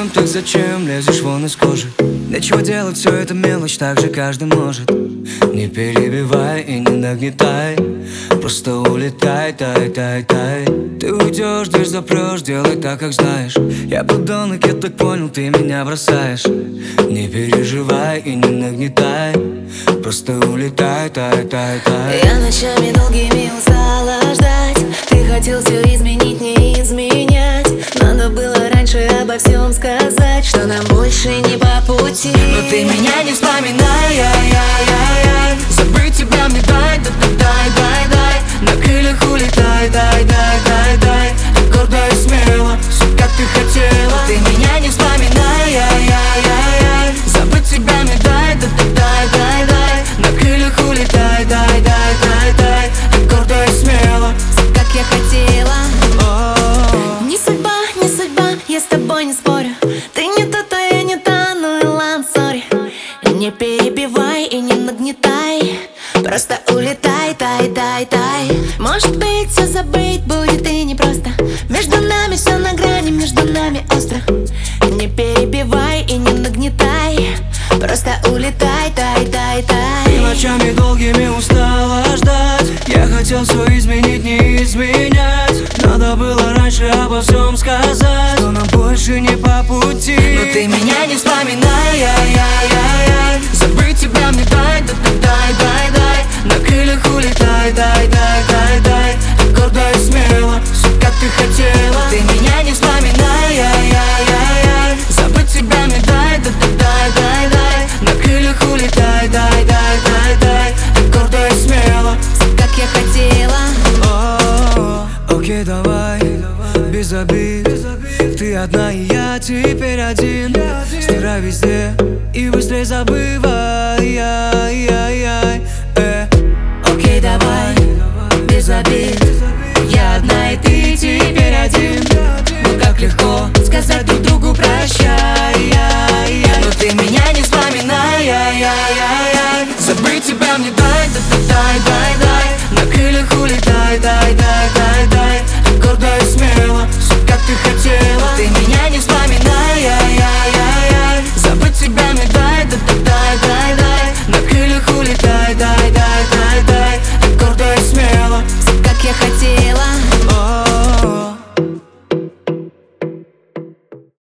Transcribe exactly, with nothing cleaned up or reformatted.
зачем, так зачем лезешь вон из кожи? Нечего делать, все это мелочь, так же каждый может. Не перебивай и не нагнетай, просто улетай, тай, тай, тай. Ты уйдешь, дверь запрешь, делай так, как знаешь. Я подонок, я так понял, ты меня бросаешь. Не переживай и не нагнетай, просто улетай, тай, тай, тай. Я ночами долгими устала ждать. Ты хотел все изменить, не изменять. Надо было раньше обо всем сказать, что нам больше не по пути. Но ты меня не вспоминай, ай, ай, ай, ай. Забыть тебя мне дай, да, да, дай, дай, дай. На крыльях улетай, дай, дай, дай, дай. Так гордо и смело, все как ты хотела. Ты меня не вспоминай, ай, ай, ай, ай. Забыть тебя мне дай, да, да, дай, дай, дай. На крыльях улетай, дай, дай, дай, дай. Так гордо и смело, все как я хотела. Не судьба, не судьба, я с тобой не спорю. Ты не та, то я не та, ну и ладно, сори. Не перебивай и не нагнетай, просто улетай, тай, тай, тай. Может быть, все забыть будет и непросто. Между нами все на грани, между нами остро. Не перебивай и не нагнетай, просто улетай, тай, тай, тай. Ты ночами долгими устала ждать. Я хотел все изменить, не изменять. Надо было раньше обо всем сказать, что нам больше не по пути. Но ты меня не вспоминай, ай, ай, ай, ай. Забыть тебя мне дай, да, да, дай, дай, дай. На крыльях улетай, дай, дай, дай, дай. Так гордо и смело, все как ты хотела. Ты меня не вспоминай, ай, ай, ай, ай. Забыть тебя мне дай, да, да, дай, дай, дай. На крыльях улетай, дай, дай, дай, дай. Так гордо и смело, все как я хотела. Окей, давай, без обид. Ты одна и я теперь один. Стирай везде и быстрей забыть.